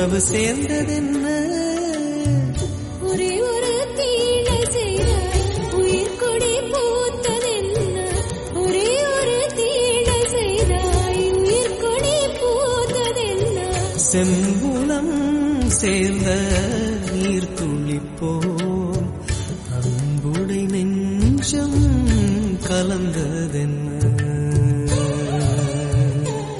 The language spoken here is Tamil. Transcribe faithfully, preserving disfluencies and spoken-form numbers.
உறவு சேர்ந்ததென்ன ஒரே ஒரு தீழ செய்தாய் உயிர் கொடி பூத்ததென்ன ஒரே ஒரு தீழ செய்தாய் உயிர் கொடி பூத்ததென்ன செம்புலம் சேர்ந்த நீர் துளிப்போம் அன்புடை நெஞ்சம் கலந்த